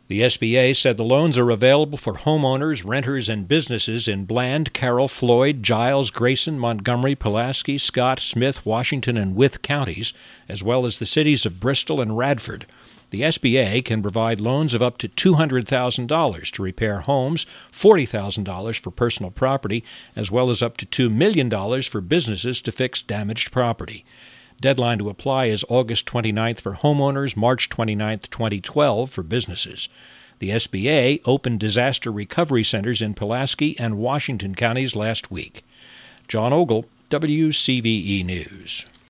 The SBA said the loans are available for homeowners, renters, and businesses in Bland, Carroll, Floyd, Giles, Grayson, Montgomery, Pulaski, Scott, Smith, Washington, and Wythe counties, as well as the cities of Bristol and Radford. The SBA can provide loans of up to $200,000 to repair homes, $40,000 for personal property, as well as up to $2 million for businesses to fix damaged property. Deadline to apply is August 29th for homeowners, March 29th, 2012 for businesses. The SBA opened disaster recovery centers in Pulaski and Washington counties last week. John Ogle, WCVE News.